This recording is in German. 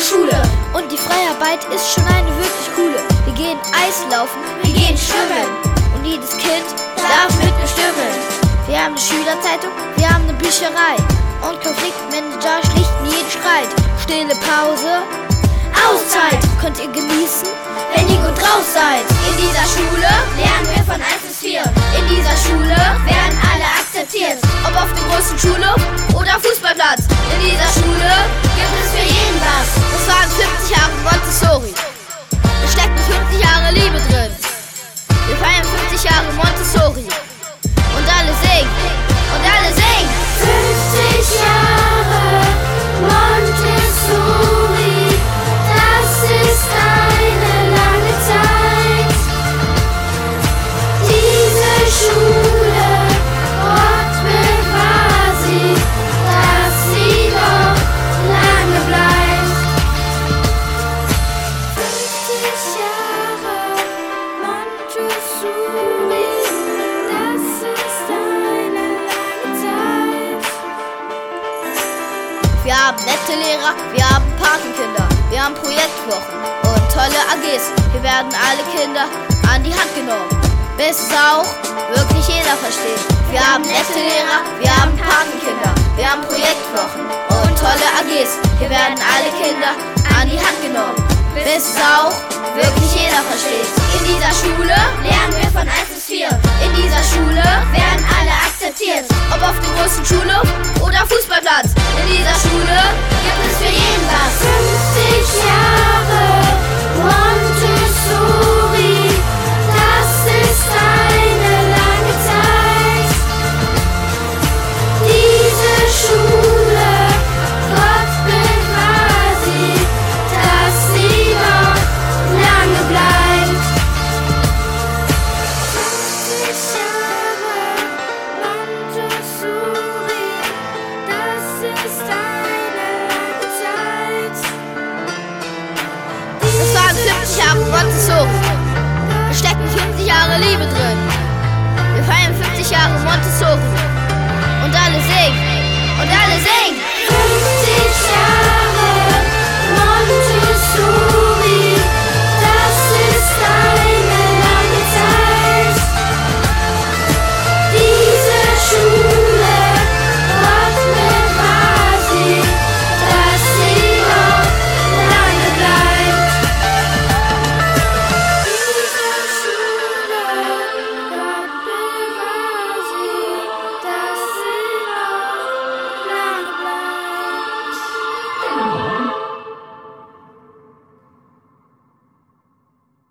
Schule. Und die Freiarbeit ist schon eine wirklich coole. Wir gehen Eislaufen, Wir gehen schwimmen und jedes Kind darf mitbestimmen. Wir haben eine Schülerzeitung, wir haben eine Bücherei und Konfliktmanager schlichten jeden Streit. Stille Pause, Auszeit könnt ihr genießen, wenn ihr gut drauf seid. In dieser Schule lernen wir von 1 bis 4. In dieser Schule werden alle akzeptiert. ob auf dem großen Schulhof oder Fußballplatz. In dieser Schule gibt es für jeden was. Das waren 50 Jahre Montessori. Da stecken 50 Jahre Liebe drin. Wir feiern 50 Jahre Montessori. Und alle singen, und alle singen. 50 Jahre Montessori, das ist eine lange Zeit. Diese Schule, Gott bewahr sie, dass sie noch lange bleibt. 50 Jahre Montessori, das ist eine lange Zeit. Wir haben nette Lehrer, wir haben Patenkinder, wir haben Projektwochen und tolle AGs. Hier werden alle Kinder an die Hand genommen, bis es auch wirklich jeder versteht. Wir haben nette Lehrer, wir haben Patenkinder, wir haben Projektwochen und tolle AGs. Hier werden alle Kinder an die Hand genommen, bis es auch wirklich jeder versteht. In dieser Schule lernen wir von 1 bis 4. In dieser Schule werden alle akzeptiert. Ob auf dem großen Schulhof oder Fußballplatz. In dieser Schule gibt es für jeden was. 50 Jahre